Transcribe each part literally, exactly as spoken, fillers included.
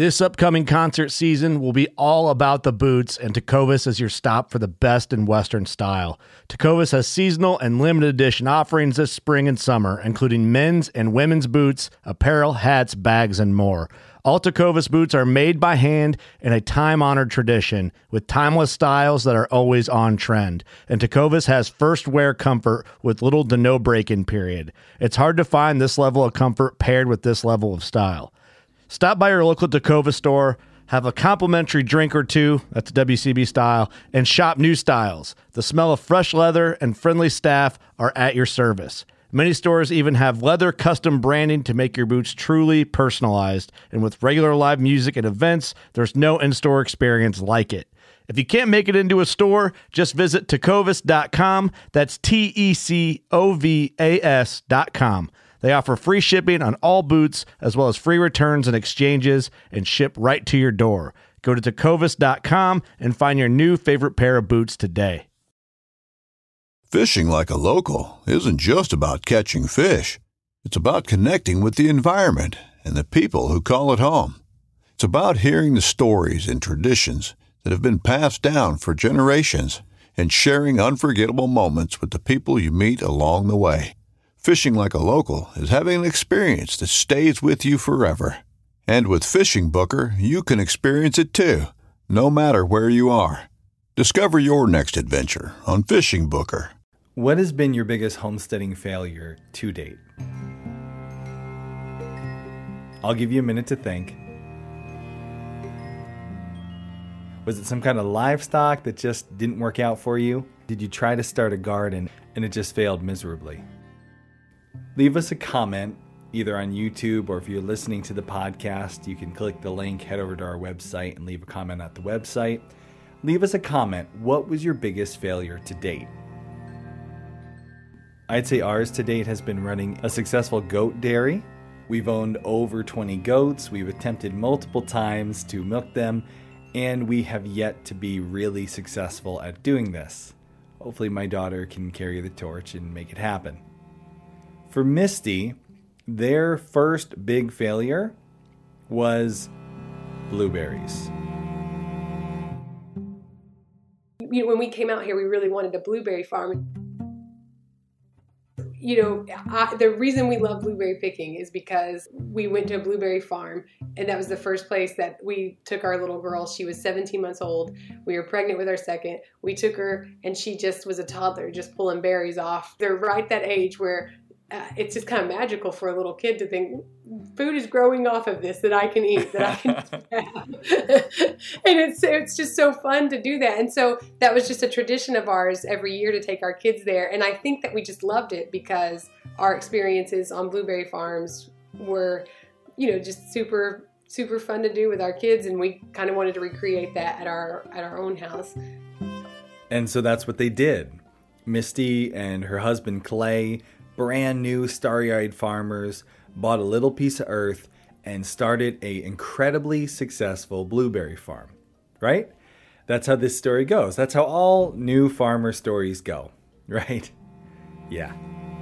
This upcoming concert season will be all about the boots, and Tecovas is your stop for the best in Western style. Tecovas has seasonal and limited edition offerings this spring and summer, including men's and women's boots, apparel, hats, bags, and more. All Tecovas boots are made by hand in a time-honored tradition with timeless styles that are always on trend. And Tecovas has first wear comfort with little to no break-in period. It's hard to find this level of comfort paired with this level of style. Stop by your local Tecovas store, have a complimentary drink or two, that's W C B style, and shop new styles. The smell of fresh leather and friendly staff are at your service. Many stores even have leather custom branding to make your boots truly personalized. And with regular live music and events, there's no in-store experience like it. If you can't make it into a store, just visit tecovas dot com. That's T E C O V A S dot com. They offer free shipping on all boots, as well as free returns and exchanges, and ship right to your door. Go to tecovas dot com and find your new favorite pair of boots today. Fishing like a local isn't just about catching fish. It's about connecting with the environment and the people who call it home. It's about hearing the stories and traditions that have been passed down for generations and sharing unforgettable moments with the people you meet along the way. Fishing like a local is having an experience that stays with you forever. And with Fishing Booker, you can experience it too, no matter where you are. Discover your next adventure on Fishing Booker. What has been your biggest homesteading failure to date? I'll give you a minute to think. Was it some kind of livestock that just didn't work out for you? Did you try to start a garden and it just failed miserably? Leave us a comment either on YouTube, or if you're listening to the podcast, you can click the link, head over to our website and leave a comment at the website. Leave us a comment. What was your biggest failure to date? I'd say ours to date has been running a successful goat dairy. We've owned over twenty goats. We've attempted multiple times to milk them, and we have yet to be really successful at doing this. Hopefully my daughter can carry the torch and make it happen. For Misty, their first big failure was blueberries. You know, when we came out here, we really wanted a blueberry farm. You know, I, the reason we love blueberry picking is because we went to a blueberry farm, and that was the first place that we took our little girl. She was seventeen months old. We were pregnant with our second. We took her, and she just was a toddler, just pulling berries off. They're right that age where uh, it's just kind of magical for a little kid to think, food is growing off of this that I can eat, that I can have. And it's it's just so fun to do that. And so that was just a tradition of ours every year to take our kids there. And I think that we just loved it because our experiences on blueberry farms were, you know, just super, super fun to do with our kids. And we kind of wanted to recreate that at our at our own house. And so that's what they did. Misty and her husband Clay, brand new starry-eyed farmers, bought a little piece of earth and started a incredibly successful blueberry farm, right? That's how this story goes. That's how all new farmer stories go, right? Yeah.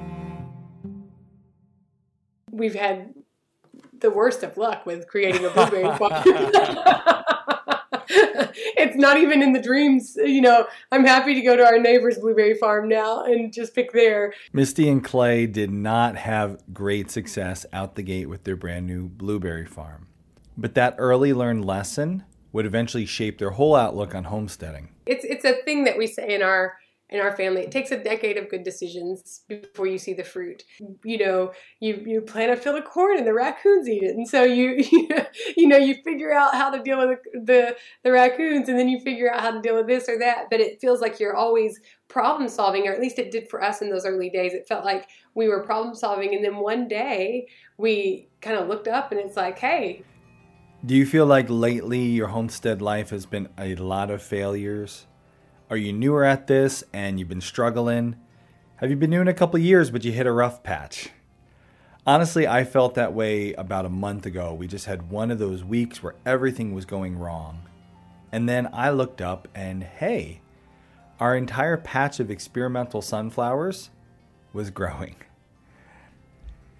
We've had the worst of luck with creating a blueberry farm. It's not even in the dreams. You know, I'm happy to go to our neighbor's blueberry farm now and just pick there. Misty and Clay did not have great success out the gate with their brand new blueberry farm. But that early learned lesson would eventually shape their whole outlook on homesteading. It's it's a thing that we say in our in our family. It takes a decade of good decisions before you see the fruit. You know, you, you plant a field of corn and the raccoons eat it. And so you, you, you know, you figure out how to deal with the, the, the raccoons, and then you figure out how to deal with this or that. But it feels like you're always problem solving, or at least it did for us in those early days. It felt like we were problem solving. And then one day we kind of looked up and it's like, hey. Do you feel like lately your homestead life has been a lot of failures? Are you newer at this and you've been struggling? Have you been doing it a couple years but you hit a rough patch? Honestly, I felt that way about a month ago. We just had one of those weeks where everything was going wrong. And then I looked up and hey, our entire patch of experimental sunflowers was growing.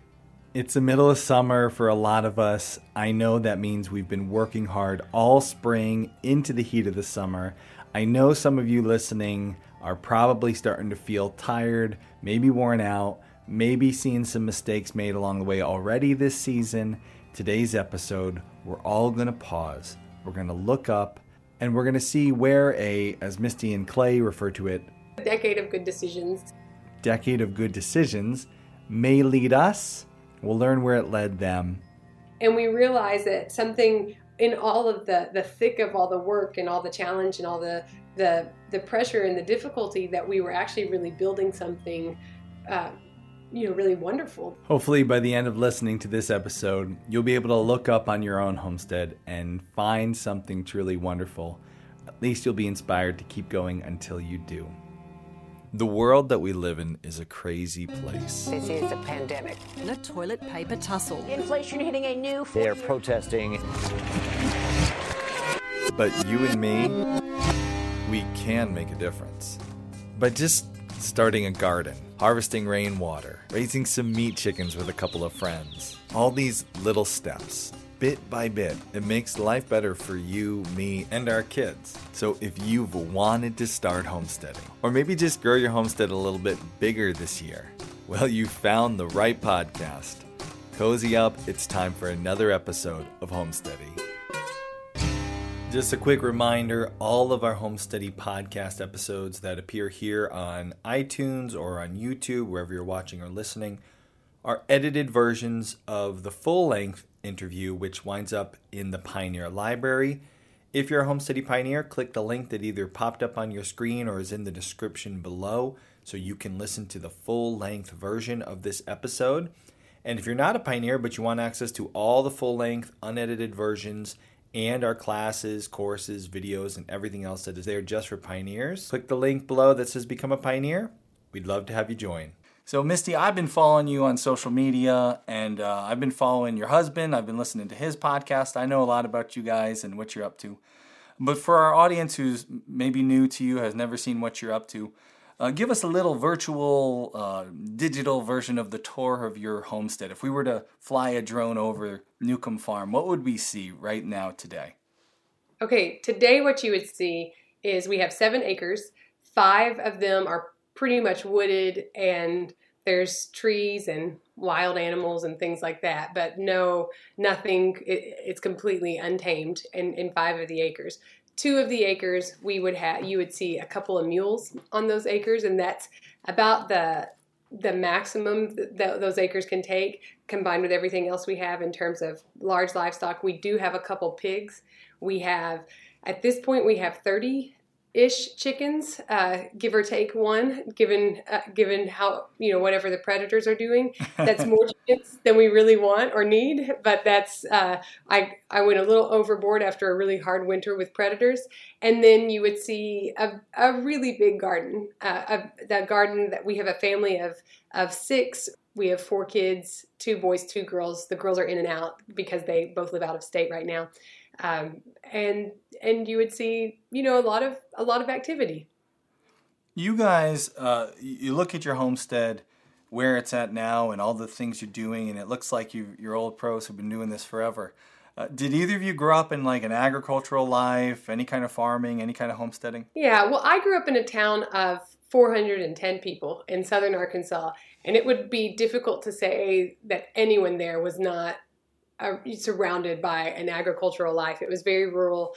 It's the middle of summer for a lot of us. I know that means we've been working hard all spring into the heat of the summer. I know some of you listening are probably starting to feel tired, maybe worn out, maybe seeing some mistakes made along the way already this season. Today's episode, we're all going to pause. We're going to look up and we're going to see where a, as Misty and Clay refer to it, A decade of good decisions. decade of good decisions may lead us. We'll learn where it led them. And we realize that something in all of the, the thick of all the work and all the challenge and all the, the, the pressure and the difficulty, that we were actually really building something, uh, you know, really wonderful. Hopefully by the end of listening to this episode, you'll be able to look up on your own homestead and find something truly wonderful. At least you'll be inspired to keep going until you do. The world that we live in is a crazy place. This is a pandemic. The toilet paper tussle. Inflation hitting a new... They are protesting. But you and me, we can make a difference. By just starting a garden, harvesting rainwater, raising some meat chickens with a couple of friends. All these little steps, bit by bit, it makes life better for you, me, and our kids. So if you've wanted to start homesteading, or maybe just grow your homestead a little bit bigger this year, well, you found the right podcast. Cozy up, it's time for another episode of Homesteady. Just a quick reminder, all of our Homesteady podcast episodes that appear here on iTunes or on YouTube, wherever you're watching or listening, are edited versions of the full-length interview, which winds up in the Pioneer Library. If you're a Homesteady Pioneer, click the link that either popped up on your screen or is in the description below so you can listen to the full-length version of this episode. And if you're not a Pioneer but you want access to all the full-length, unedited versions and our classes, courses, videos, and everything else that is there just for Pioneers, click the link below that says Become a Pioneer. We'd love to have you join. So, Misty, I've been following you on social media, and uh, I've been following your husband. I've been listening to his podcast. I know a lot about you guys and what you're up to. But for our audience who's maybe new to you, has never seen what you're up to, uh, give us a little virtual, uh, digital version of the tour of your homestead. If we were to fly a drone over Newcomb Farm, what would we see right now today? Okay, today what you would see is we have seven acres. Five of them are pretty much wooded, and there's trees and wild animals and things like that, but no, nothing, it, it's completely untamed in, in five of the acres. Two of the acres we would have, you would see a couple of mules on those acres, and that's about the the maximum that those acres can take, combined with everything else we have in terms of large livestock. We do have a couple pigs. We have, at this point, we have thirty ish chickens, uh, give or take one, given uh, given how, you know, whatever the predators are doing. That's more chickens than we really want or need, but that's, uh, I, I went a little overboard after a really hard winter with predators. And then you would see a, a really big garden, uh, a, that garden that we have a family of, of six. We have four kids, two boys, two girls. The girls are in and out because they both live out of state right now. Um, and and you would see, you know, a lot of a lot of activity. You guys, uh, you look at your homestead, where it's at now, and all the things you're doing, and it looks like you, you're old pros who've been doing this forever. Uh, did either of you grow up in like an agricultural life, any kind of farming, any kind of homesteading? Yeah, well, I grew up in a town of four hundred ten people in southern Arkansas, and it would be difficult to say that anyone there was not Uh, surrounded by an agricultural life. It was very rural.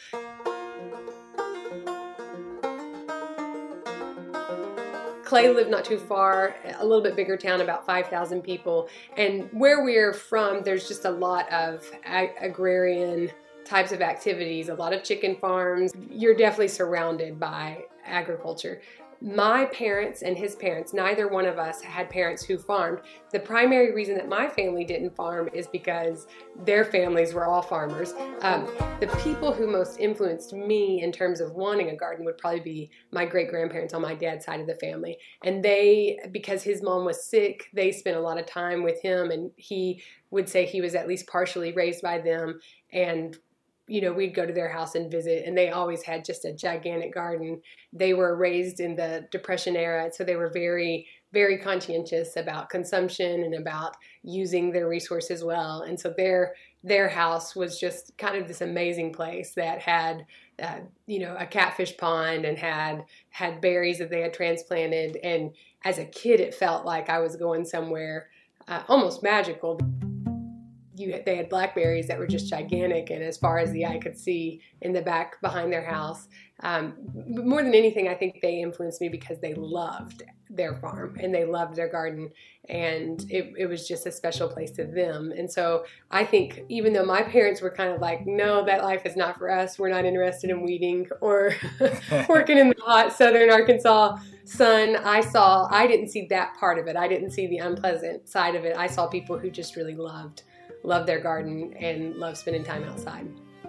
Clay lived not too far, a little bit bigger town, about five thousand people. And where we're from, there's just a lot of ag- agrarian types of activities, a lot of chicken farms. You're definitely surrounded by agriculture. My parents and his parents, neither one of us had parents who farmed. The primary reason that my family didn't farm is because their families were all farmers. Um, the people who most influenced me in terms of wanting a garden would probably be my great-grandparents on my dad's side of the family. And they, because his mom was sick, they spent a lot of time with him, and he would say he was at least partially raised by them. And you know, we'd go to their house and visit, and they always had just a gigantic garden. They were raised in the Depression era, so they were very very conscientious about consumption and about using their resources well. And so their their house was just kind of this amazing place that had, uh, you know, a catfish pond and had had berries that they had transplanted. And as a kid, it felt like I was going somewhere uh, almost magical. You, they had blackberries that were just gigantic and as far as the eye could see in the back behind their house. Um, more than anything, I think they influenced me because they loved their farm and they loved their garden, and it, it was just a special place to them. And so I think even though my parents were kind of like, no, that life is not for us, we're not interested in weeding or working in the hot southern Arkansas sun, I saw, I didn't see that part of it. I didn't see the unpleasant side of it. I saw people who just really loved love their garden and love spending time outside.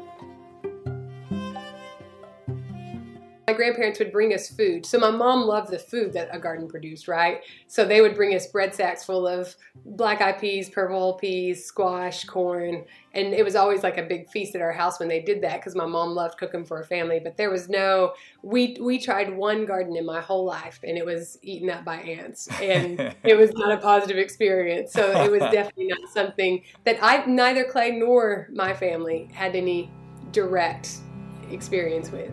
My grandparents would bring us food. So my mom loved the food that a garden produced, right? So they would bring us bread sacks full of black-eyed peas, purple peas, squash, corn. And it was always like a big feast at our house when they did that because my mom loved cooking for her family. But there was no, we we tried one garden in my whole life and it was eaten up by ants. And it was not a positive experience. So it was definitely not something that I, neither Clay nor my family had any direct experience with.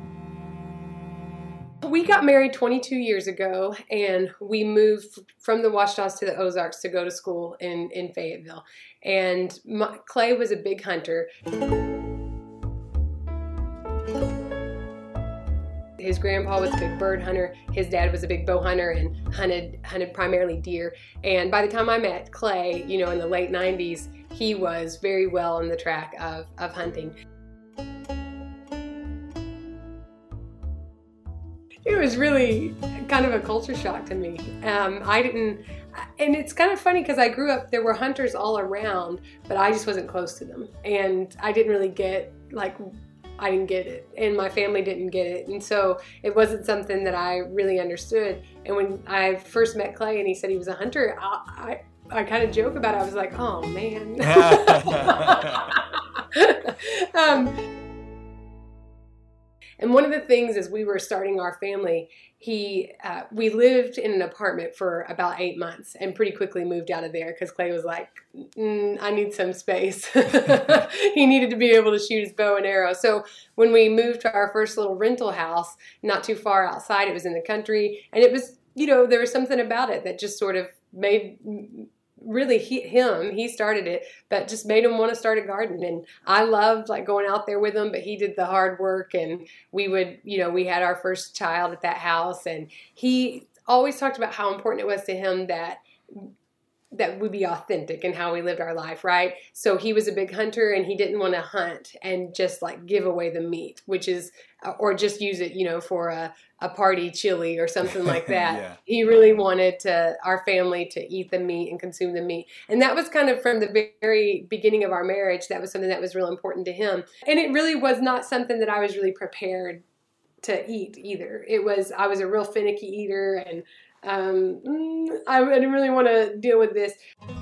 We got married twenty-two years ago, and we moved from the Ouachitas to the Ozarks to go to school in, in Fayetteville. And my, Clay was a big hunter. His grandpa was a big bird hunter. His dad was a big bow hunter and hunted hunted primarily deer. And by the time I met Clay, you know, in the late nineties, he was very well on the track of, of hunting. It was really kind of a culture shock to me. Um, I didn't, and it's kind of funny because I grew up, there were hunters all around, but I just wasn't close to them. And I didn't really get, like, I didn't get it. And my family didn't get it. And so it wasn't something that I really understood. And when I first met Clay and he said he was a hunter, I, I, I kind of joke about it. I was like, oh, man. um, And one of the things as we were starting our family, he, uh, we lived in an apartment for about eight months and pretty quickly moved out of there because Clay was like, mm, I need some space. He needed to be able to shoot his bow and arrow. So when we moved to our first little rental house, not too far outside, it was in the country, and it was, you know, there was something about it that just sort of made really he, him, he started it, but just made him want to start a garden. And I loved like going out there with him, but he did the hard work. And we would, you know, we had our first child at that house, and he always talked about how important it was to him that that we be authentic in how we lived our life, right? So he was a big hunter, and he didn't want to hunt and just like give away the meat, which is, or just use it, you know, for a, a party chili or something like that. Yeah. He really wanted to, our family to eat the meat and consume the meat. And that was kind of from the very beginning of our marriage, that was something that was real important to him. And it really was not something that I was really prepared to eat either. It was, I was a real finicky eater, and Um, I didn't really want to deal with this.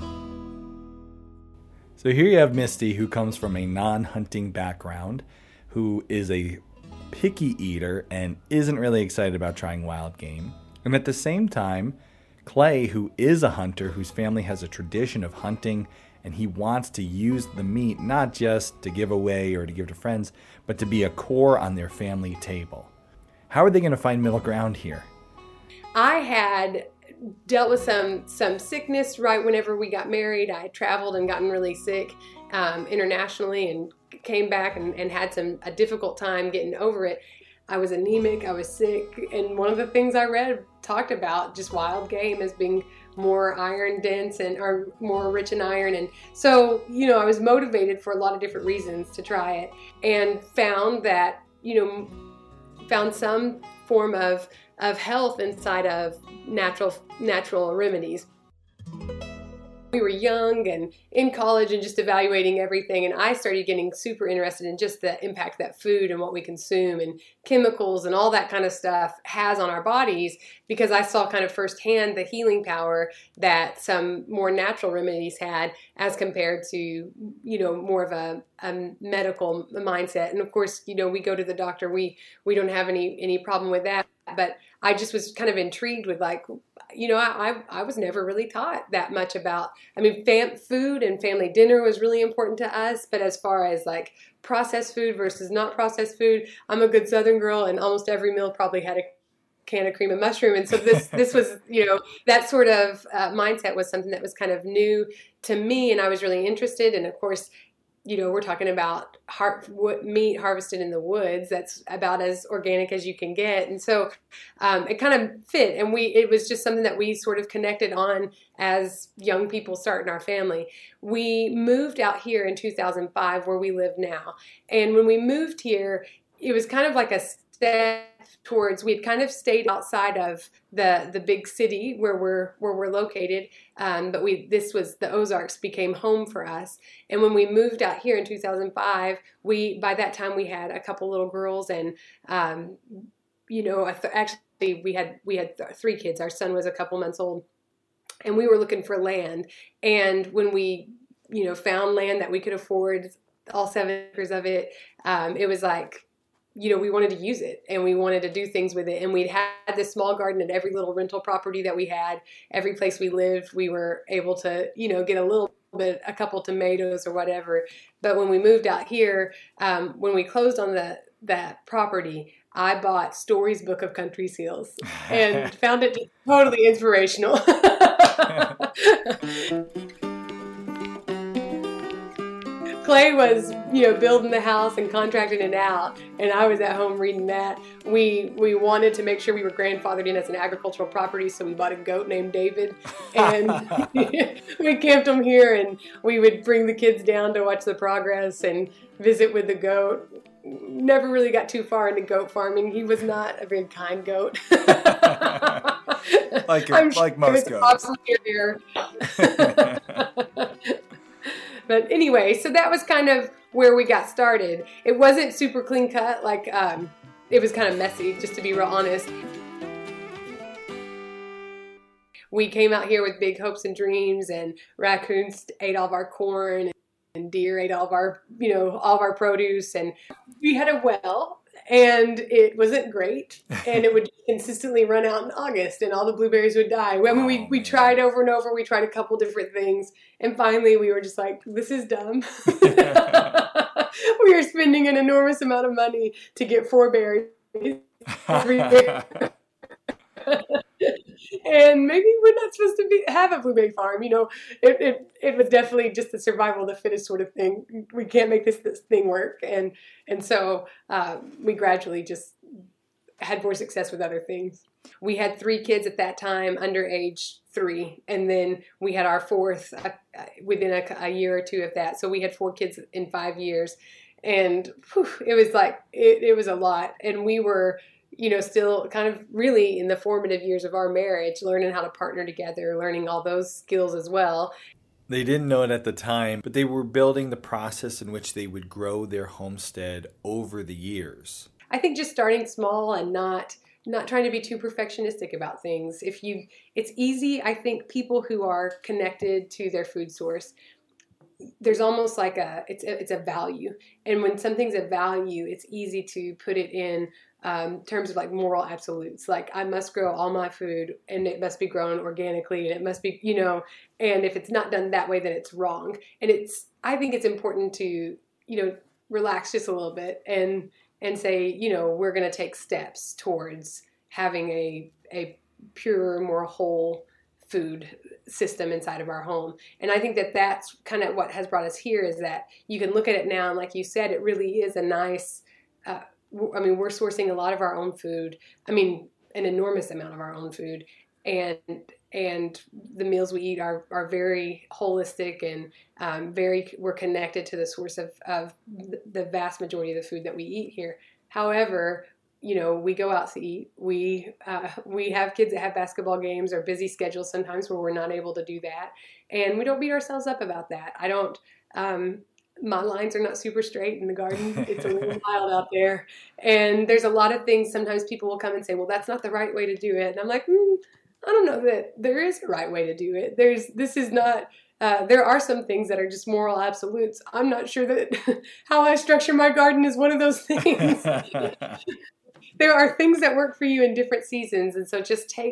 So here you have Misty, who comes from a non-hunting background, who is a picky eater and isn't really excited about trying wild game. And at the same time, Clay, who is a hunter, whose family has a tradition of hunting, and he wants to use the meat not just to give away or to give to friends, but to be a core on their family table. How are they going to find middle ground here? I had dealt with some some sickness right whenever we got married. I had traveled and gotten really sick um, internationally, and came back and, and had some a difficult time getting over it. I was anemic, I was sick, and one of the things I read talked about just wild game as being more iron dense and or more rich in iron. And so, you know, I was motivated for a lot of different reasons to try it, and found that, you know, found some form of of health inside of natural natural remedies. We were young and in college and just evaluating everything, and I started getting super interested in just the impact that food and what we consume and chemicals and all that kind of stuff has on our bodies, because I saw kind of firsthand the healing power that some more natural remedies had as compared to, you know, more of a, a medical mindset. And of course, you know, we go to the doctor, we we don't have any any problem with that, but I just was kind of intrigued with like, you know, I, I I was never really taught that much about, I mean, fam- food and family dinner was really important to us. But as far as like processed food versus not processed food, I'm a good Southern girl, and almost every meal probably had a can of cream and mushroom. And so this, this was, you know, that sort of uh, mindset was something that was kind of new to me. And I was really interested. And of course, you know, we're talking about har- meat harvested in the woods. That's about as organic as you can get. And so um, it kind of fit. And we, it was just something that we sort of connected on as young people starting our family. We moved out here in two thousand five where we live now. And when we moved here, it was kind of like a step towards, we had kind of stayed outside of the the big city where we're where we're located, um, but we this was the Ozarks became home for us. And when we moved out here in two thousand five, we by that time we had a couple little girls, and um, you know, actually we had we had th- three kids. Our son was a couple months old, and we were looking for land. And when we you know found land that we could afford, all seven acres of it, um, it was like, you know, we wanted to use it and we wanted to do things with it. And we'd had this small garden at every little rental property that we had. Every place we lived, we were able to, you know, get a little bit, a couple tomatoes or whatever. But when we moved out here, um, when we closed on the that property, I bought Story's Book of Country Seals and found it totally inspirational. Clay was, you know, building the house and contracting it out, and I was at home reading that. We we wanted to make sure we were grandfathered in as an agricultural property, so we bought a goat named David, and we camped him here, and we would bring the kids down to watch the progress and visit with the goat. Never really got too far into goat farming. He was not a very kind goat. like your, I'm like sure most goats. But anyway, so that was kind of where we got started. It wasn't super clean cut, like um, it was kind of messy, just to be real honest. We came out here with big hopes and dreams, and raccoons ate all of our corn, and deer ate all of our, you know, all of our produce. And we had a well, and it wasn't great, and it would consistently run out in August, and all the blueberries would die. I mean, we, we tried over and over. We tried a couple different things, and finally we were just like, this is dumb. We are spending an enormous amount of money to get four berries every year. And maybe we're not supposed to be, have a blueberry farm. You know, it, it it was definitely just the survival of the fittest sort of thing. We can't make this, this thing work. And and so uh, we gradually just had more success with other things. We had three kids at that time, under age three. And then we had our fourth uh, within a, a year or two of that. So we had four kids in five years. And whew, it was like, it, it was a lot. And we were, you know, still kind of really in the formative years of our marriage, learning how to partner together, learning all those skills as well. They didn't know it at the time, but they were building the process in which they would grow their homestead over the years. I think just starting small and not not trying to be too perfectionistic about things. If you, it's easy. I think people who are connected to their food source, there's almost like a, it's a, it's a value. And when something's a value, it's easy to put it in um, terms of like moral absolutes. Like, I must grow all my food, and it must be grown organically, and it must be, you know, and if it's not done that way, then it's wrong. And it's, I think it's important to, you know, relax just a little bit and, and say, you know, we're going to take steps towards having a, a pure, more whole food system inside of our home. And I think that that's kind of what has brought us here, is that you can look at it now, and like you said, it really is a nice, uh, I mean, we're sourcing a lot of our own food. I mean, an enormous amount of our own food. And and the meals we eat are, are very holistic, and um, very, we're connected to the source of, of the vast majority of the food that we eat here. However, you know, we go out to eat. We uh, we have kids that have basketball games or busy schedules sometimes where we're not able to do that. And we don't beat ourselves up about that. I don't, um, my lines are not super straight in the garden. It's a little wild out there. And there's a lot of things, sometimes people will come and say, well, that's not the right way to do it. And I'm like, hmm, I don't know that there is a right way to do it. There's, this is not, uh, there are some things that are just moral absolutes. I'm not sure that how I structure my garden is one of those things. There are things that work for you in different seasons. And so just take,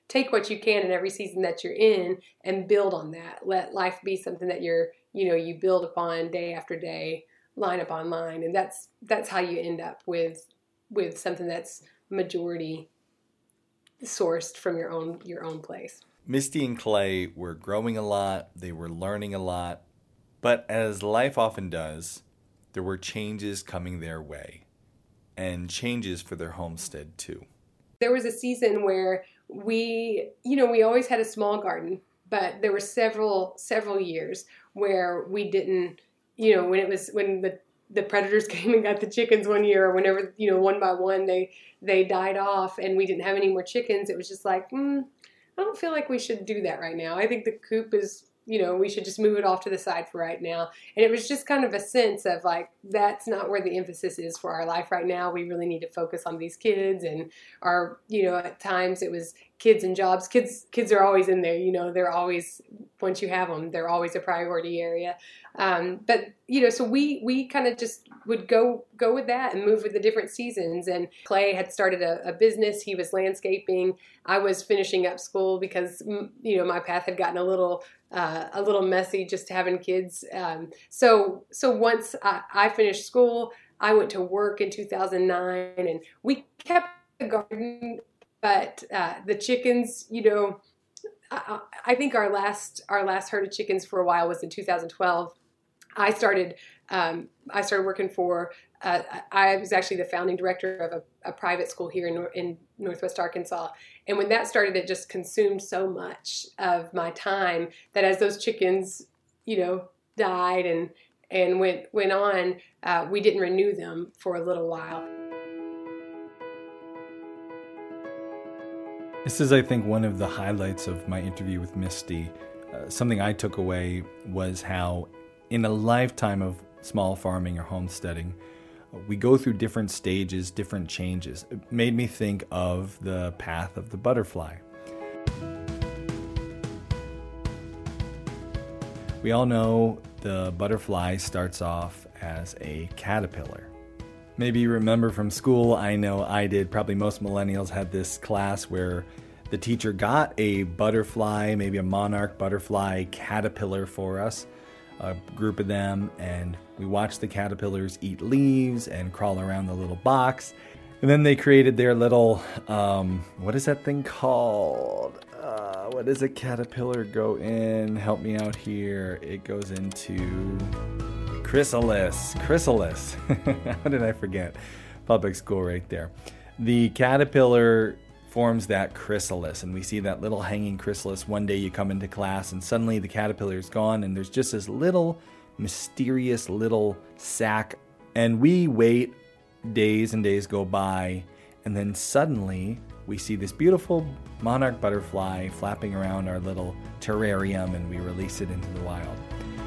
take what you can in every season that you're in and build on that. Let life be something that you're, you know, you build upon day after day, line upon line. And that's, that's how you end up with, with something that's majority sourced from your own, your own place. Misty and Clay were growing a lot. They were learning a lot. But as life often does, there were changes coming their way, and changes for their homestead too. There was a season where we, you know, we always had a small garden, but there were several, several years where we didn't, you know, when it was, when the, the predators came and got the chickens one year, or whenever, you know, one by one, they, they died off and we didn't have any more chickens. It was just like, hmm, I don't feel like we should do that right now. I think the coop is, you know, we should just move it off to the side for right now. And it was just kind of a sense of like, that's not where the emphasis is for our life right now. We really need to focus on these kids and our, you know, at times it was kids and jobs. Kids, kids are always in there, you know, they're always, once you have them, they're always a priority area. Um, but, you know, so we, we kind of just would go, go with that and move with the different seasons. And Clay had started a, a business. He was landscaping. I was finishing up school because, you know, my path had gotten a little, uh, a little messy just having kids. Um, so, so once I, I finished school, I went to work in two thousand nine and we kept the garden, but, uh, the chickens, you know, I, I think our last, our last herd of chickens for a while was in two thousand twelve. I started, um, I started working for, uh, I was actually the founding director of a, a private school here in, in Northwest Arkansas. And when that started, it just consumed so much of my time that as those chickens, you know, died and, and went, went on, uh, we didn't renew them for a little while. This is, I think, one of the highlights of my interview with Misty. Uh, something I took away was how in a lifetime of small farming or homesteading, we go through different stages, different changes. It made me think of the path of the butterfly. We all know the butterfly starts off as a caterpillar. Maybe you remember from school, I know I did, probably most millennials had this class where the teacher got a butterfly, maybe a monarch butterfly caterpillar for us, a group of them, and we watched the caterpillars eat leaves and crawl around the little box. And then they created their little, um, what is that thing called? Uh, what does a caterpillar go in? Help me out here. It goes into chrysalis. Chrysalis. How did I forget? Public school right there. The caterpillar forms that chrysalis, and we see that little hanging chrysalis. One day you come into class and suddenly the caterpillar is gone and there's just this little mysterious little sack, and we wait, days and days go by, and then suddenly we see this beautiful monarch butterfly flapping around our little terrarium, and we release it into the wild.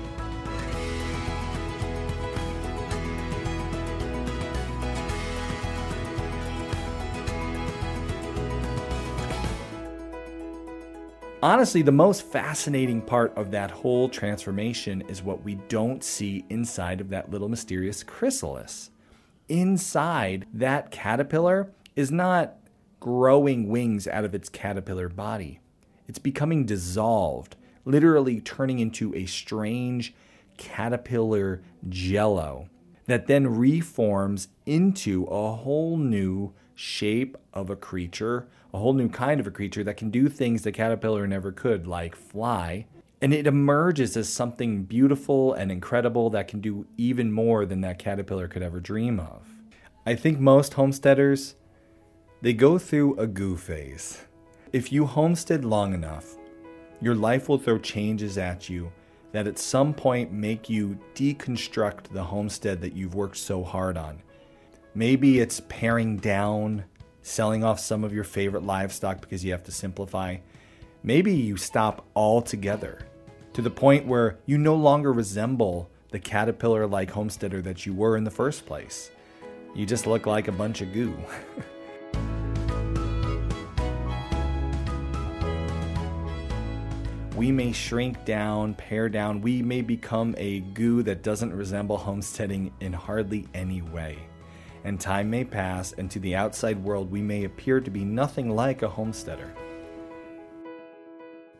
Honestly, the most fascinating part of that whole transformation is what we don't see inside of that little mysterious chrysalis. Inside, that caterpillar is not growing wings out of its caterpillar body. It's becoming dissolved, literally turning into a strange caterpillar jello that then reforms into a whole new shape of a creature, a whole new kind of a creature that can do things the caterpillar never could, like fly. And it emerges as something beautiful and incredible that can do even more than that caterpillar could ever dream of. I think most homesteaders, they go through a goo phase. If you homestead long enough, your life will throw changes at you that at some point make you deconstruct the homestead that you've worked so hard on. Maybe it's paring down, selling off some of your favorite livestock because you have to simplify. Maybe you stop altogether to the point where you no longer resemble the caterpillar-like homesteader that you were in the first place. You just look like a bunch of goo. We may shrink down, pare down. We may become a goo that doesn't resemble homesteading in hardly any way. And time may pass, and to the outside world, we may appear to be nothing like a homesteader.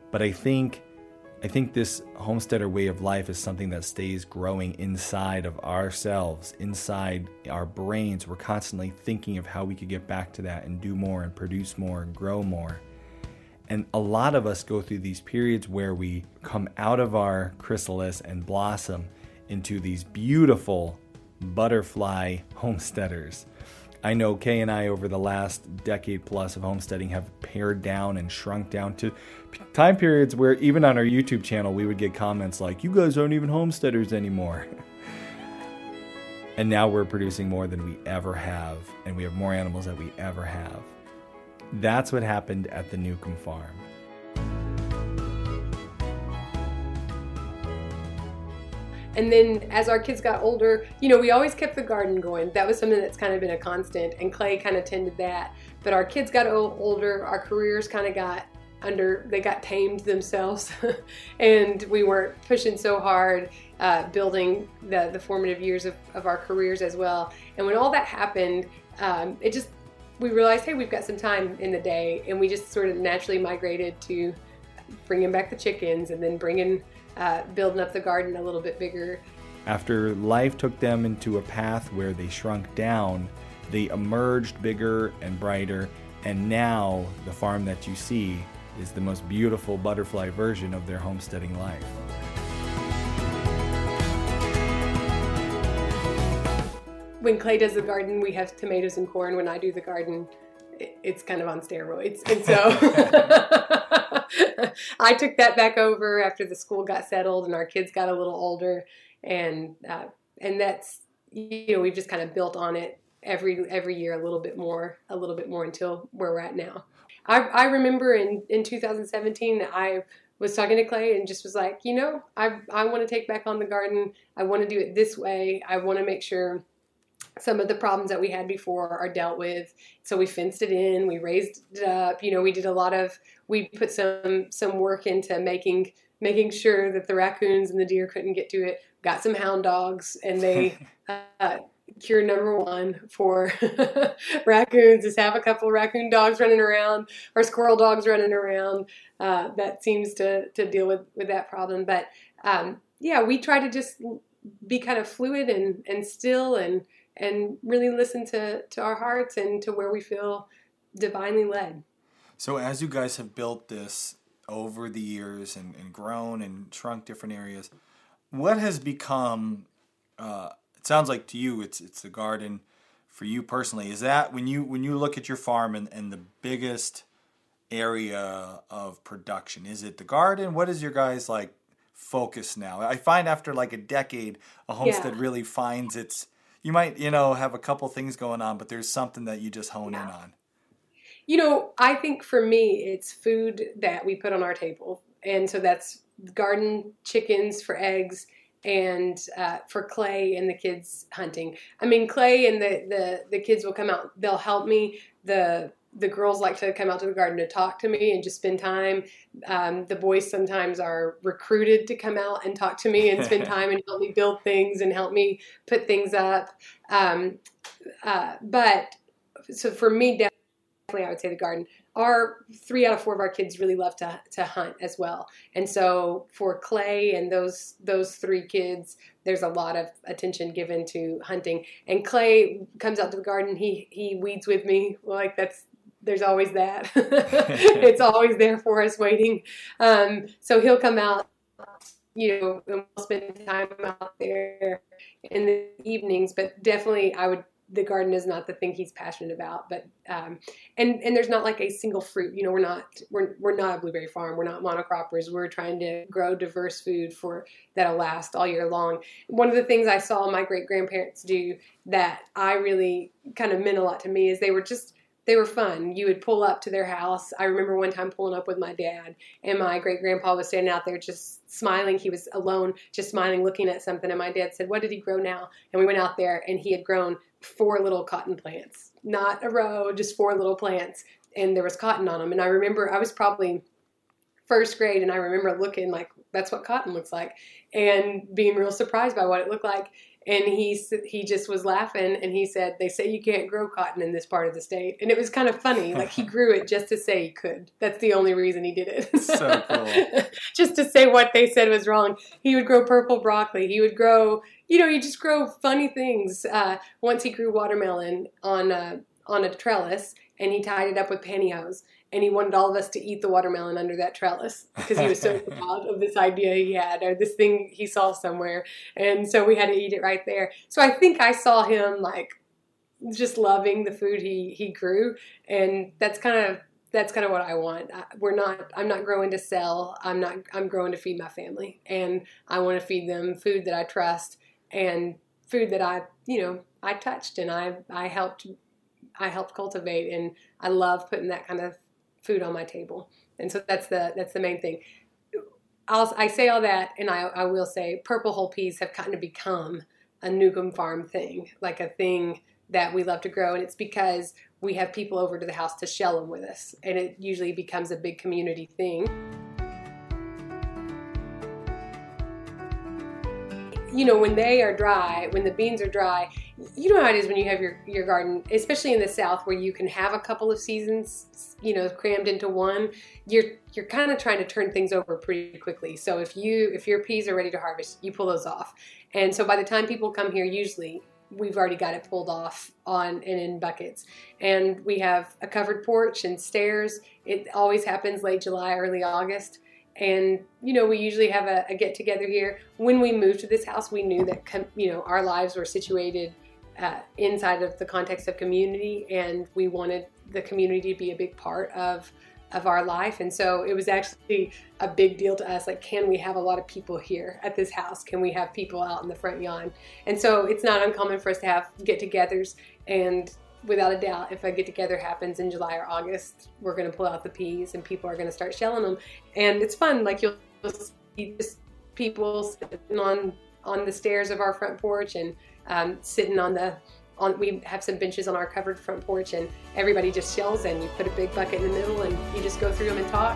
But I think I think this homesteader way of life is something that stays growing inside of ourselves, inside our brains. We're constantly thinking of how we could get back to that and do more and produce more and grow more. And a lot of us go through these periods where we come out of our chrysalis and blossom into these beautiful butterfly homesteaders. I know Kay and I, over the last decade plus of homesteading, have pared down and shrunk down to time periods where even on our YouTube channel, we would get comments like, you guys aren't even homesteaders anymore. And now we're producing more than we ever have, and we have more animals than we ever have. That's what happened at the Newcomb Farm. And then as our kids got older, you know, we always kept the garden going. That was something that's kind of been a constant, and Clay kind of tended that. But our kids got o- older, our careers kind of got under, they got tamed themselves, and we weren't pushing so hard, uh, building the, the formative years of, of our careers as well. And when all that happened, um, it just, we realized, hey, we've got some time in the day, and we just sort of naturally migrated to bringing back the chickens and then bringing Uh, building up the garden a little bit bigger. After life took them into a path where they shrunk down, they emerged bigger and brighter, and now the farm that you see is the most beautiful butterfly version of their homesteading life. When Clay does the garden, we have tomatoes and corn. When I do the garden, it's kind of on steroids. And so I took that back over after the school got settled and our kids got a little older. And uh, and that's, you know, we've just kind of built on it every every year a little bit more, a little bit more until where we're at now. I, I remember in, in two thousand seventeen, I was talking to Clay and just was like, you know, I, I want to take back on the garden. I want to do it this way. I want to make sure some of the problems that we had before are dealt with. So we fenced it in, we raised it up, you know, we did a lot of, we put some, some work into making, making sure that the raccoons and the deer couldn't get to it. Got some hound dogs, and they, uh, cure number one for raccoons is have a couple of raccoon dogs running around or squirrel dogs running around. Uh, that seems to, to deal with, with that problem. But, um, yeah, we try to just be kind of fluid and, and still and, and really listen to, to our hearts and to where we feel divinely led. So as you guys have built this over the years and, and grown and shrunk different areas, what has become, uh, it sounds like to you it's it's the garden. For you personally, is that when you when you look at your farm and, and the biggest area of production, is it the garden? What is your guys' like focus now? I find after like a decade, a homestead yeah. really finds its, you might, you know, have a couple things going on, but there's something that you just hone yeah. in on. You know, I think for me, it's food that we put on our table. And so that's garden chickens for eggs and uh, for Clay and the kids hunting. I mean, Clay and the, the, the kids will come out. They'll help me. The the girls like to come out to the garden to talk to me and just spend time. Um, the boys sometimes are recruited to come out and talk to me and spend time and help me build things and help me put things up. Um, uh, but so for me, definitely, I would say the garden. Our three out of four of our kids really love to to hunt as well, and so for Clay and those those three kids, there's a lot of attention given to hunting. And Clay comes out to the garden. He he weeds with me. Like that's there's always that. It's always there for us waiting. Um, so he'll come out, you know, and we'll spend time out there in the evenings. But definitely, I would. The garden is not the thing he's passionate about, but um, and and there's not like a single fruit. You know, we're not we're we're not a blueberry farm. We're not monocroppers. We're trying to grow diverse food for that'll last all year long. One of the things I saw my great grandparents do that I really kind of meant a lot to me is they were just they were fun. You would pull up to their house. I remember one time pulling up with my dad, and my great grandpa was standing out there just smiling. He was alone, just smiling, looking at something. And my dad said, "What did he grow now?" And we went out there, and he had grown four little cotton plants, not a row, just four little plants. And there was cotton on them. And I remember I was probably first grade, and I remember looking like, that's what cotton looks like, and being real surprised by what it looked like. And he s- he just was laughing, and he said, they say you can't grow cotton in this part of the state. And it was kind of funny. Like, he grew it just to say he could. That's the only reason he did it. So cool. Just to say what they said was wrong. He would grow purple broccoli. He would grow, you know, he just grow funny things. Uh, once he grew watermelon on a, on a trellis, and he tied it up with pantyhose. And he wanted all of us to eat the watermelon under that trellis because he was so proud of this idea he had, or this thing he saw somewhere. And so we had to eat it right there. So I think I saw him like just loving the food he, he grew. And that's kind of, that's kind of what I want. We're not, I'm not growing to sell. I'm not, I'm growing to feed my family. And I want to feed them food that I trust and food that I, you know, I touched and I, I helped, I helped cultivate. And I love putting that kind of food on my table. And so that's the that's the main thing. I'll, I say all that, and I, I will say purple whole peas have kind of become a Newcomb Farm thing, like a thing that we love to grow. And it's because we have people over to the house to shell them with us. And it usually becomes a big community thing. You know, when they are dry, when the beans are dry, you know how it is when you have your, your garden, especially in the South where you can have a couple of seasons, you know, crammed into one, you're you're kind of trying to turn things over pretty quickly. So if you if your peas are ready to harvest, you pull those off. And so by the time people come here, usually we've already got it pulled off on and in buckets. And we have a covered porch and stairs. It always happens late July, early August. And, you know, we usually have a, a get-together here. When we moved to this house, we knew that, com- you know, our lives were situated uh, inside of the context of community, and we wanted the community to be a big part of of our life. And so it was actually a big deal to us, like, can we have a lot of people here at this house? Can we have people out in the front yard? And so it's not uncommon for us to have get-togethers, and without a doubt, if a get-together happens in July or August, we're going to pull out the peas and people are going to start shelling them. And it's fun. Like, you'll see just people sitting on, on the stairs of our front porch and um, sitting on the, on, we have some benches on our covered front porch, and everybody just shells and you put a big bucket in the middle and you just go through them and talk.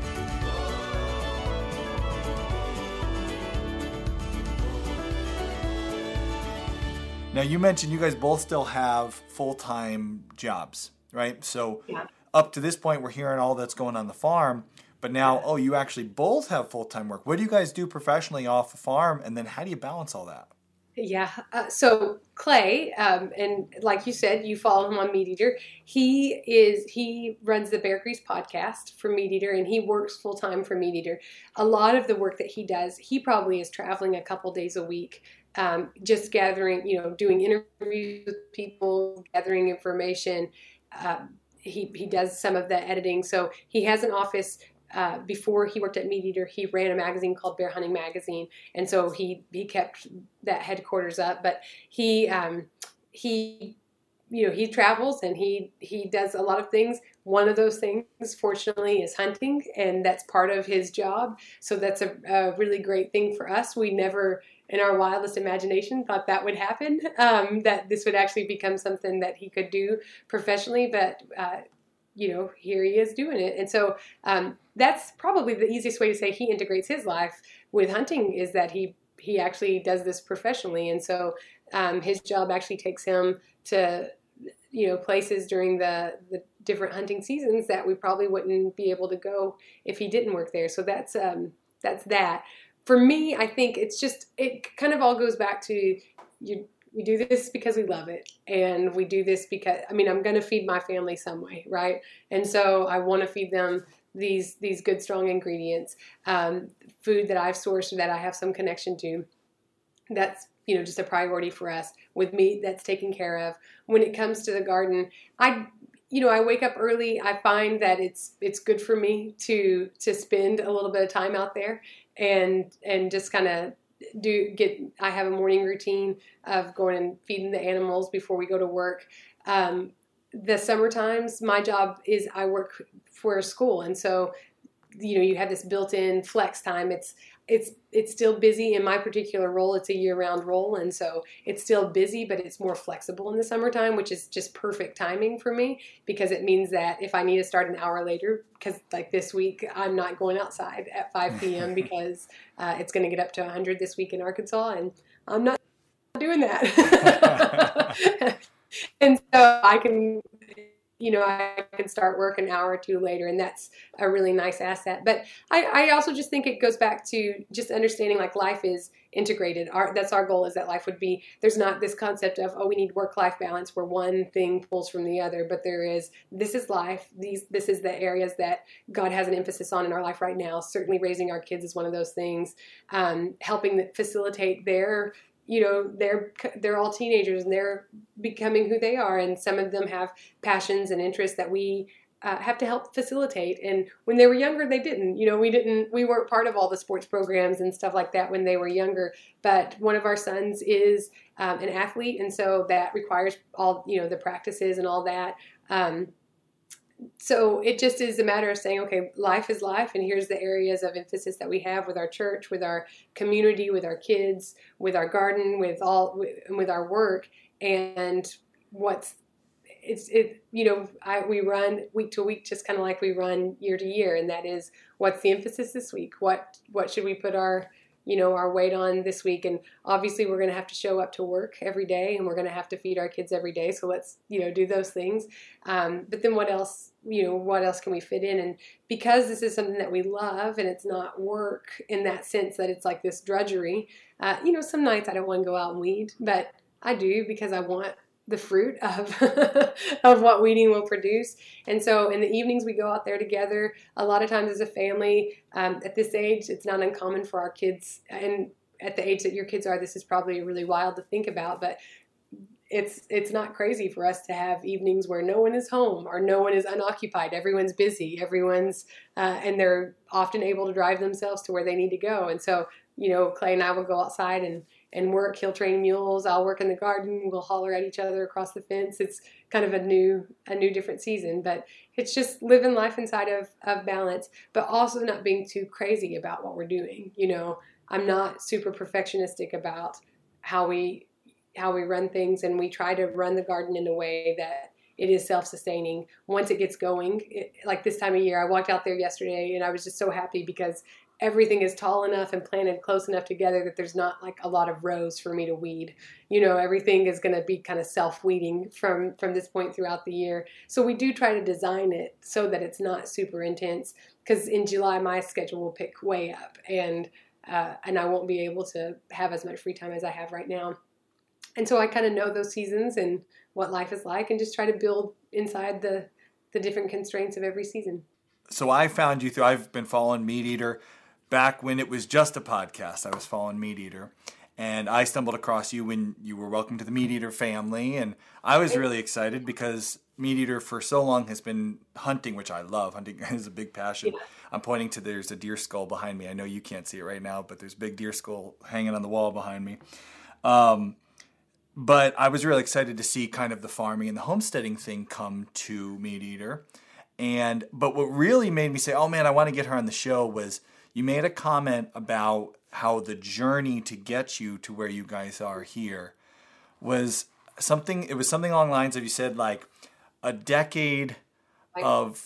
Now, you mentioned you guys both still have full-time jobs, right? So Yeah. up to this point, we're hearing all that's going on the farm, but now, oh, you actually both have full-time work. What do you guys do professionally off the farm, and then how do you balance all that? Yeah. Uh, so Clay, um, and like you said, you follow him on Meat Eater. He is he runs the Bear Grease podcast for Meat Eater, and he works full time for Meat Eater. A lot of the work that he does, he probably is traveling a couple days a week, um, just gathering, you know, doing interviews with people, gathering information. Um, he he does some of the editing, so he has an office. Uh, before he worked at Meat Eater, he ran a magazine called Bear Hunting Magazine, and so he he kept that headquarters up. But he um, he you know he travels and he he does a lot of things. One of those things, fortunately, is hunting, and that's part of his job. So that's a, a really great thing for us. We never, in our wildest imagination, thought that would happen. Um, that this would actually become something that he could do professionally, but. Uh, you know, here he is doing it. And so um, that's probably the easiest way to say he integrates his life with hunting, is that he, he actually does this professionally. And so um, his job actually takes him to, you know, places during the, the different hunting seasons that we probably wouldn't be able to go if he didn't work there. So that's, um, that's that. For me, I think it's just, it kind of all goes back to you. We do this because we love it, and we do this because, I mean, I'm going to feed my family some way, right? And so I want to feed them these these good, strong ingredients, um, food that I've sourced, that I have some connection to. That's, you know, just a priority for us. With meat, that's taken care of. When it comes to the garden, I, you know, I wake up early. I find that it's it's good for me to to spend a little bit of time out there and and just kind of do get, I have a morning routine of going and feeding the animals before we go to work. Um, the summer times, my job is I work for a school. And so, you know, you have this built-in flex time. It's, it's, it's still busy in my particular role. It's a year-round role. And so it's still busy, but it's more flexible in the summertime, which is just perfect timing for me, because it means that if I need to start an hour later, because like this week, I'm not going outside at five p.m. because uh, it's going to get up to one hundred this week in Arkansas, and I'm not doing that. And so I can, you know, I can start work an hour or two later, and that's a really nice asset. But I, I also just think it goes back to just understanding like life is integrated. Our, that's our goal, is that life would be, there's not this concept of, oh, we need work-life balance where one thing pulls from the other, but there is, this is life. These, this is the areas that God has an emphasis on in our life right now. Certainly raising our kids is one of those things. Um, helping facilitate their, you know, they're, they're all teenagers and they're becoming who they are. And some of them have passions and interests that we uh, have to help facilitate. And when they were younger, they didn't, you know, we didn't, we weren't part of all the sports programs and stuff like that when they were younger. But one of our sons is um, an athlete. And so that requires all, you know, the practices and all that. Um, So it just is a matter of saying, okay, life is life, and here's the areas of emphasis that we have with our church, with our community, with our kids, with our garden, with all, with, with our work, and what's it's it you know I we run week to week just kind of like we run year to year, and that is what's the emphasis this week? What what should we put our you know, our weight on this week? And obviously we're going to have to show up to work every day, and we're going to have to feed our kids every day. So let's, you know, do those things. Um, but then what else, you know, what else can we fit in? And because this is something that we love and it's not work in that sense that it's like this drudgery, uh, you know, some nights I don't want to go out and weed, but I do because I want the fruit of of what weeding will produce. And so in the evenings we go out there together. A lot of times as a family, um, at this age, it's not uncommon for our kids, and at the age that your kids are, this is probably really wild to think about, but it's it's not crazy for us to have evenings where no one is home or no one is unoccupied. Everyone's busy. Everyone's uh, and they're often able to drive themselves to where they need to go. And so, you know, Clay and I will go outside and and work. He'll train mules. I'll work in the garden. We'll holler at each other across the fence. It's kind of a new, a new different season, but it's just living life inside of, of balance, but also not being too crazy about what we're doing. You know, I'm not super perfectionistic about how we, how we run things. And we try to run the garden in a way that it is self-sustaining. Once it gets going, it, like this time of year, I walked out there yesterday and I was just so happy because everything is tall enough and planted close enough together that there's not like a lot of rows for me to weed. You know, everything is going to be kind of self-weeding from, from this point throughout the year. So we do try to design it so that it's not super intense, because in July, my schedule will pick way up, and, uh, and I won't be able to have as much free time as I have right now. And so I kind of know those seasons and what life is like, and just try to build inside the, the different constraints of every season. So I found you through, I've been following Meat Eater. Back when it was just a podcast, I was following Meat Eater, and I stumbled across you when you were welcome to the Meat Eater family, and I was really excited because Meat Eater for so long has been hunting, which I love. Hunting is a big passion. Yeah. I'm pointing to, there's a deer skull behind me. I know you can't see it right now, but there's a big deer skull hanging on the wall behind me. Um, but I was really excited to see kind of the farming and the homesteading thing come to Meat Eater. And but what really made me say, oh man, I want to get her on the show was, you made a comment about how the journey to get you to where you guys are here was something, it was something along the lines of, you said like a decade of,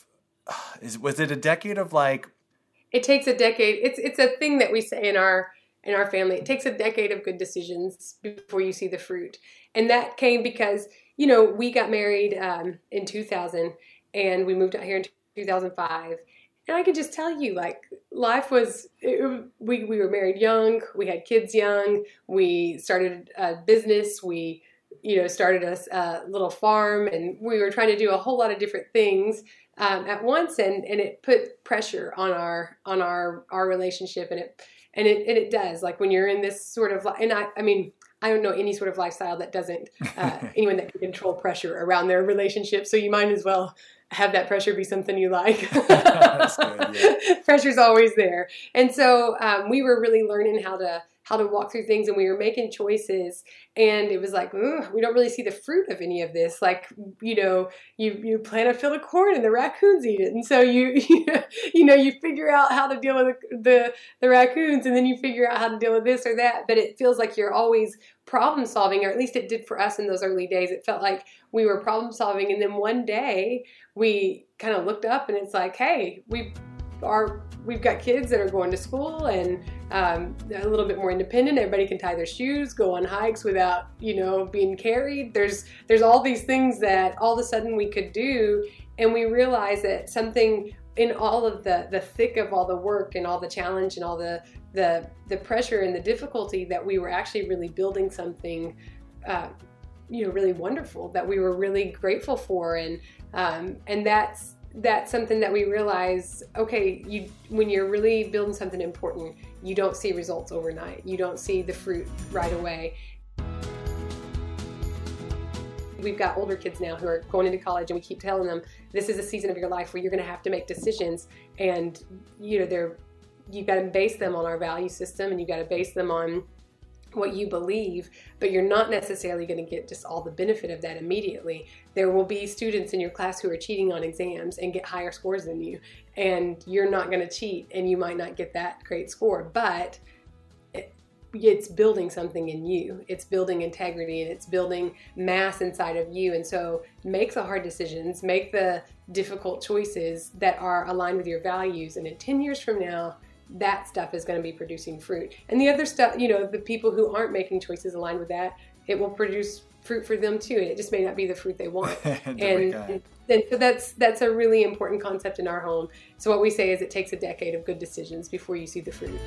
is was it a decade of like? It takes a decade. It's it's a thing that we say in our in our family. It takes a decade of good decisions before you see the fruit. And that came because, you know, we got married um, in two thousand, and we moved out here in two thousand five. And I can just tell you, like, life was, it, we, we were married young, we had kids young, we started a business, we, you know, started a, a little farm, and we were trying to do a whole lot of different things um, at once, and, and it put pressure on our, on our, our relationship, and it, and it, and it does, like, when you're in this sort of, and I, I mean, I don't know any sort of lifestyle that doesn't, uh, anyone that can control pressure around their relationship, so you might as well have that pressure be something you like. That's good, yeah. Pressure's always there. And so um, we were really learning how to how to walk through things, and we were making choices, and it was like, we don't really see the fruit of any of this. Like, you know, you, you plant a field of corn and the raccoons eat it. And so you, you know, you figure out how to deal with the, the, the raccoons, and then you figure out how to deal with this or that. But it feels like you're always problem solving, or at least it did for us in those early days. It felt like we were problem solving. And then one day we kind of looked up, and it's like, hey, we our we've got kids that are going to school and um, a little bit more independent. Everybody can tie their shoes, go on hikes without, you know, being carried. There's there's all these things that all of a sudden we could do, and we realize that something in all of the the thick of all the work and all the challenge and all the the the pressure and the difficulty, that we were actually really building something uh, you know, really wonderful, that we were really grateful for. And um, and that's that's something that we realize, okay, you when you're really building something important, you don't see results overnight. You don't see the fruit right away. We've got older kids now who are going into college, and we keep telling them, this is a season of your life where you're going to have to make decisions, and you know, they're you got to base them on our value system, and you got to base them on what you believe, but you're not necessarily going to get just all the benefit of that immediately. There will be students in your class who are cheating on exams and get higher scores than you, and you're not going to cheat, and you might not get that great score, but it, it's building something in you. It's building integrity, and it's building mass inside of you. And so make the hard decisions, make the difficult choices that are aligned with your values, and in ten years from now, that stuff is going to be producing fruit. And the other stuff, you know, the people who aren't making choices aligned with that, it will produce fruit for them too. It just may not be the fruit they want. and, and, and so that's that's a really important concept in our home. So what we say is it takes a decade of good decisions before you see the fruit.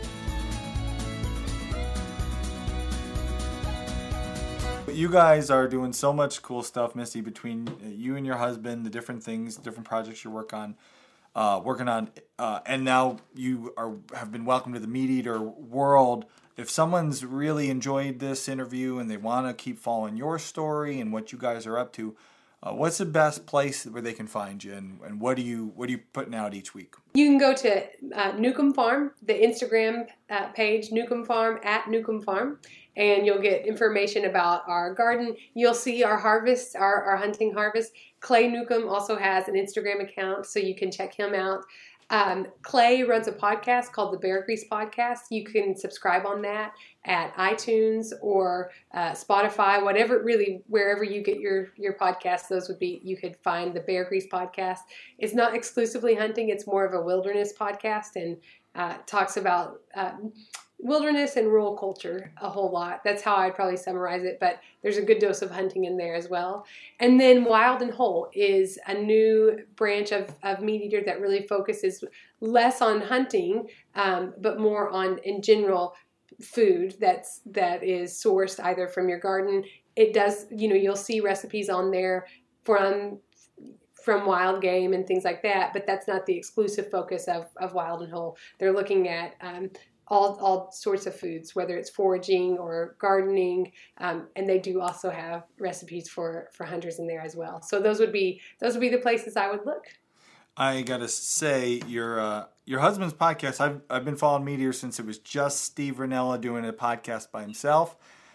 You guys are doing so much cool stuff, Misty, between you and your husband, the different things, different projects you work on. Uh, working on, uh, and now you are have been welcomed to the Meat Eater world. If someone's really enjoyed this interview and they want to keep following your story and what you guys are up to, uh, what's the best place where they can find you, and, and what do you what are you putting out each week? You can go to uh, Newcomb Farm, the Instagram uh, page, Newcomb Farm, at Newcomb Farm, and you'll get information about our garden. You'll see our harvest, our, our hunting harvest. Clay Newcomb also has an Instagram account, so you can check him out. Um, Clay runs a podcast called the Bear Grease Podcast. You can subscribe on that at iTunes or uh, Spotify, whatever, really, wherever you get your, your podcasts, those would be, you could find the Bear Grease Podcast. It's not exclusively hunting, it's more of a wilderness podcast, and uh, talks about um, wilderness and rural culture a whole lot. That's how I'd probably summarize it, but there's a good dose of hunting in there as well. And then Wild and Whole is a new branch of, of Meat Eater that really focuses less on hunting, um, but more on, in general, food that's that is sourced either from your garden. It does, you know, you'll see recipes on there from from wild game and things like that, but that's not the exclusive focus of, of Wild and Whole. They're looking at um, all all sorts of foods, whether it's foraging or gardening, um, and they do also have recipes for, for hunters in there as well. So those would be those would be the places I would look. I gotta say, your uh, your husband's podcast, I've I've been following Meat Eater since it was just Steve Rinella doing a podcast by himself,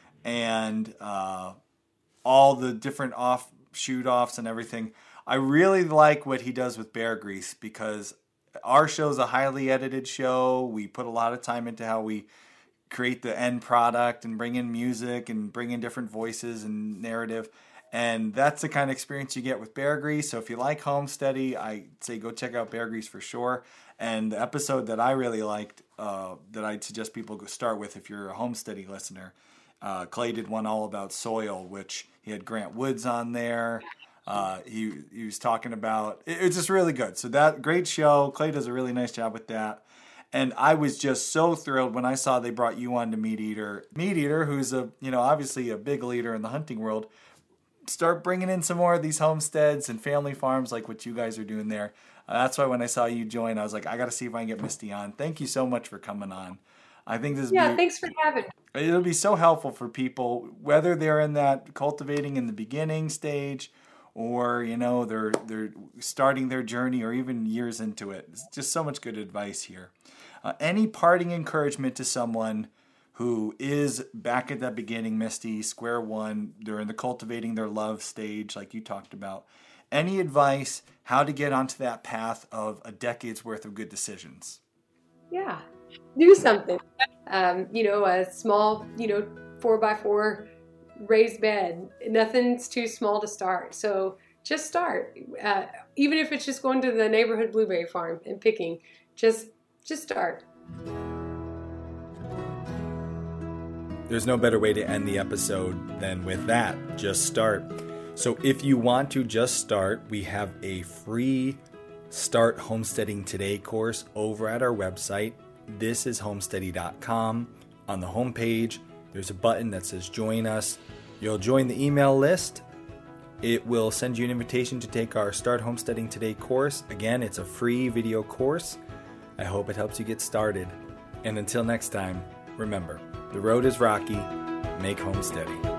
and uh, all the different off shoot offs and everything. I really like what he does with Bear Grease, because our show's a highly edited show. We put a lot of time into how we create the end product and bring in music and bring in different voices and narrative. And that's the kind of experience you get with Bear Grease. So if you like homesteady, I say go check out Bear Grease for sure. And the episode that I really liked, uh, that I'd suggest people go start with if you're a homesteady listener, uh, Clay did one all about soil, which he had Grant Woods on there. Uh, he he was talking about, it, it's just really good. So that great show. Clay does a really nice job with that. And I was just so thrilled when I saw they brought you on to Meat Eater. Meat Eater, who's a, you know, obviously a big leader in the hunting world, start bringing in some more of these homesteads and family farms like what you guys are doing there. Uh, that's why when I saw you join, I was like, I got to see if I can get Misty on. Thank you so much for coming on. I think this Yeah, be, thanks for having me. It'll be so helpful for people, whether they're in that cultivating in the beginning stage, or, you know, they're they're starting their journey, or even years into it. It's just so much good advice here. Uh, any parting encouragement to someone who is back at that beginning, Misty, square one, they're in the cultivating their love stage like you talked about. Any advice how to get onto that path of a decade's worth of good decisions? Yeah, do something. Um, you know, a small, you know, four by four raised bed. Nothing's too small to start. So just start. Uh, even if it's just going to the neighborhood blueberry farm and picking, Just, just start. There's no better way to end the episode than with that. Just start. So if you want to just start, we have a free Start Homesteading Today course over at our website, this is homesteady dot com. On the homepage, there's a button that says Join Us. You'll join the email list. It will send you an invitation to take our Start Homesteading Today course. Again, it's a free video course. I hope it helps you get started. And until next time, remember, the road is rocky. Make home steady.